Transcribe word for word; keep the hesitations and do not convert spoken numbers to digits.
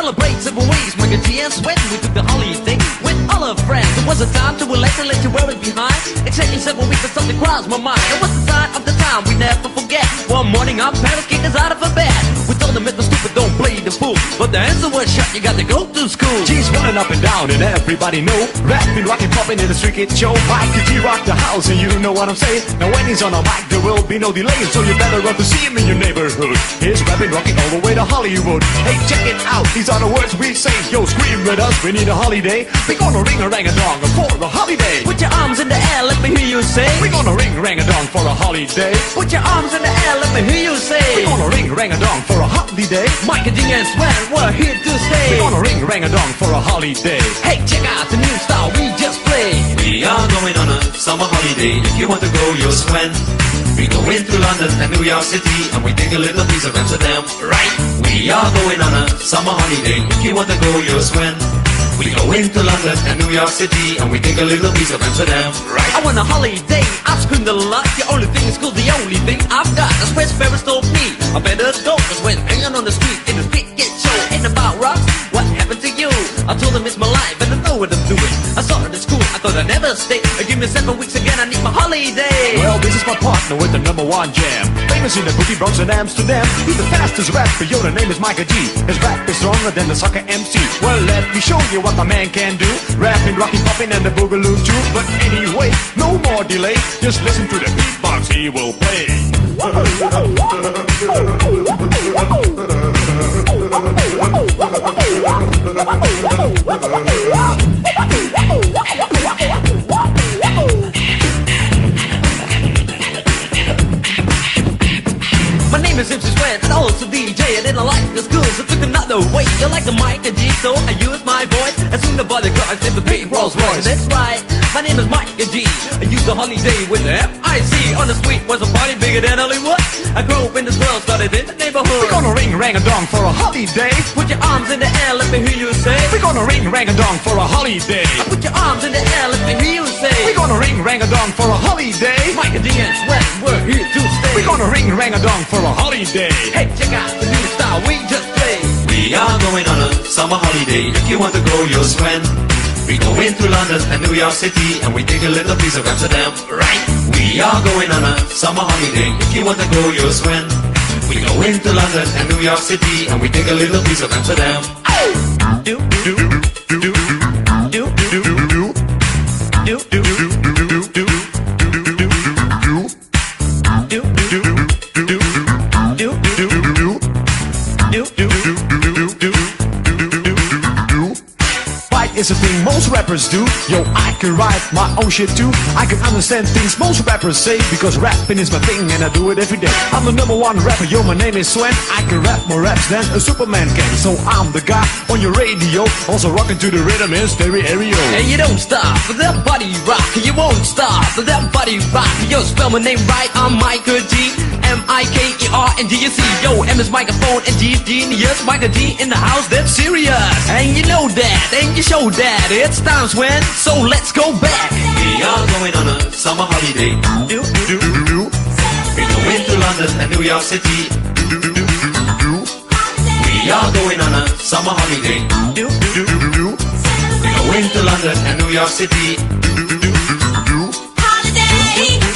celebrate several ways. Mike and G and Sweat, we took the holiday with all our friends. It was a time to relax and let you wear it behind. Exactly several weeks, but something crossed my mind. It was the sign of the time we never forget. One morning our parents kicked us out of a bed. We told them it was stupid, don't play the fool. But the answer was shut, you got to go to school. G's running up and down and everybody know. Rapping, rocking, popping in the street kid show. Mike and G rock the house and you know what I'm saying. Now when he's on a mic there will be no delay, so you better run to see him in your neighborhood. He's rapping, rocking all the way to Hollywood. Hey, check it out, these are the words we say. Yo, scream with us, we need a holiday. We gonna ring a rang a dong for a holiday. Put your arms in the air, let me hear you say. We gonna ring rang a dong for a holiday. Put your arms in the air, let me hear you say. We gonna ring rang a dong for a holiday. Mike and G and Sweat, we're here to stay. We gonna ring rang a dong for a holiday. Hey, check out the new style we just played. We are going on a summer holiday. If you want to go, you'll swim. We go into London and New York City, and we take a little piece of Amsterdam, right? We are going on a summer holiday. If you want to go, you'll swim. We go into London and New York City, and we take a little piece of Amsterdam, right? I want a holiday, I've screamed a lot. The only thing is cool, the only thing I've got. That's where Ferris told me I better go, cause when hanging on the street in the street get show, ain't about rocks, what happened to you? I told him it's my life and I know what I'm doing. I started at school, I thought I'd never stay. Give me seven weeks again, I need my holiday. Well, this is my partner with the number one jam. Famous in the boogie Bronx and Amsterdam. He's the fastest rapper, yo, the name is Mike and G. His rap is stronger than the soccer M C. Well, let me show you what my man can do. Rapping, rocking, popping, and the boogaloo too. But anyway, no more delay. Just listen to the beatbox he will play. My name is M C Sweat and also D J. I didn't like the school, so took another way. You like the Mike and G, so I used my voice. As soon as the body got in the big Rolls Royce. That's right, my name is Mike and G. I used a holiday with the F I C. On the street was a party bigger than Hollywood. I grew up in this world, started in the neighborhood. We're gonna ring rang a dong for a holiday. Put your arms in the air, let me hear you say. We're gonna ring rang a dong for a holiday. Put your arms in the air, let me hear you say. We're gonna ring rang a dong for a holiday. Mike and G and Sweat, we're here to stay. We're gonna ring rang a dong for a holiday. Hey, check out the new style we just played. We are going on a summer holiday. If you want to go, you'll swim. We go into London and New York City, and we take a little piece of Amsterdam, right? We are going on a summer holiday. If you want to go, you'll swim. We go into London and New York City, and we take a little piece of Amsterdam. Do, do, do, do, do, do, do, do, do, do, do, do. It's a thing most rappers do. Yo, I can write my own shit too. I can understand things most rappers say, because rapping is my thing and I do it every day. I'm the number one rapper, yo, my name is Swen. I can rap more raps than a Superman can. So I'm the guy on your radio, also rocking to the rhythm in stereo. And you don't stop for that body rock. You won't stop for that body rock. Yo, spell my name right, I'm Michael G. M I K E R and G C. Yo, M is microphone and G is genius. Michael G in the house, that's serious. And you know that, and you show that. It's times when, so let's go back. We are going on a summer holiday. Do, do, do, do. We go into London and New York City. We are going on a summer holiday. Do, do, do, do. We go into London and New York City. Holiday!